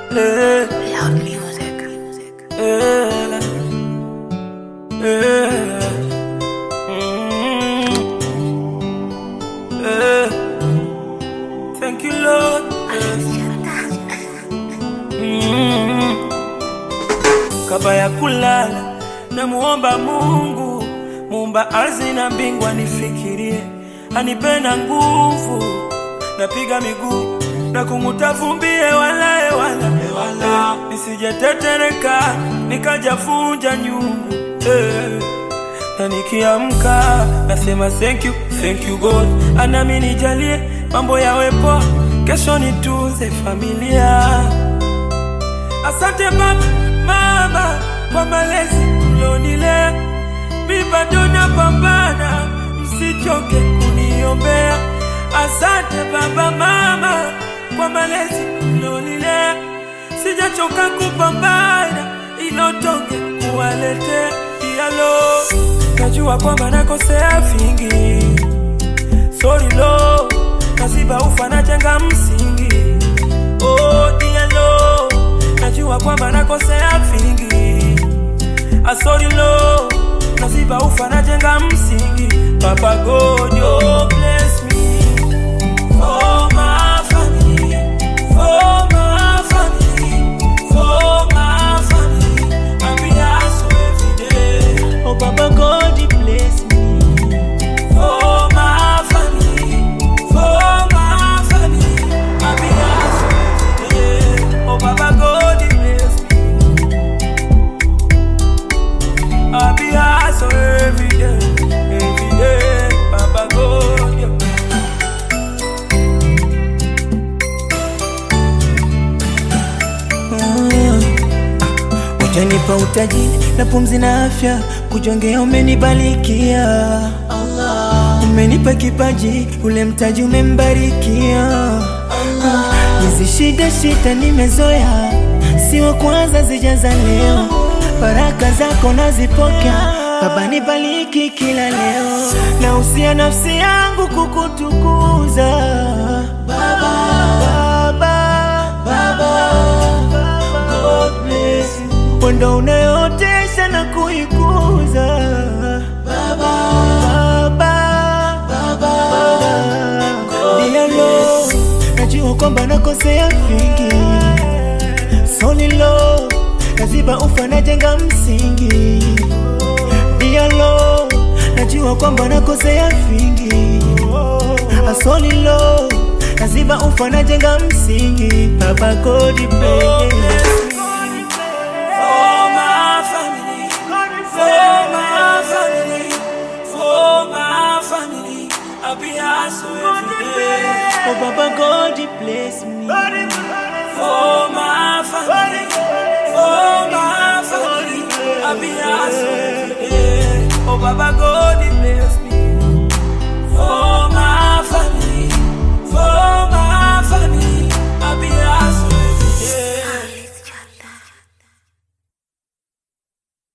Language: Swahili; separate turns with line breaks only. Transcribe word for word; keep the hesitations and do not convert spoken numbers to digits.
Hey.
Loud music.
Hey. Hey. Mm. Hey. Thank you, Lord. Mm. Kabla ya kulala namuomba Mungu, muumba ardhi na mbingu, anifikirie, anipenda nguvu, napiga miguu na kumuta vumbie wala wala wala, nisijetetereka nikajafunja nyungu. Eh, na nikiamka nasema thank you, thank you God, anami nijalie mambo yawe poa, kesho nitunze familia. Asante baba mama kwa malezi mlionilea, mi bado napambana, msichoke kuniombea. Asante baba mama kwa malezi mlionilea, sijachoka kupambana ilo tonge kuwaletea. Dialo, najua kwamba nakosea vingi, sorry lo, naziba ufa najenga msingi. Oh dialo, najua kwamba nakosea vingi, sorry lo, naziba ufa najenga msingi. Papa God, oh bless me for my family, for my family, for my family. I be hustle every day.
Oh Baba God, bless me
For my family, for my family. I be hustle every day. Oh Baba God, bless me. I be hustle every day, every day. Baba God, yeah.
Ujanipa utajiri na pumzi na afya, kujongea umenibarikia Allah. Umenipa kipaji, ule mtaji umembarikia Allah. Hizi shida shida nimezoea, si wa kwanza zijaza leo, baraka zako nazipokea Baba, nibariki kila leo, na usia nafsi yangu kukutukuza Baba, Baba, Baba, God bless you. Wendo unayotesha na kuikuza Baba, Baba, Baba, Dialo, najua kwamba nakosea vingi, sorry lo, naziba ufa najenga msingi. Dialo, najua kwamba nakosea vingi, sorry lo, naziba ufa najenga msingi. Baba God bless me.
I be hustle every day.
Oh Baba God bless me
For my family, for my family. I be hustle every day. Oh Baba God.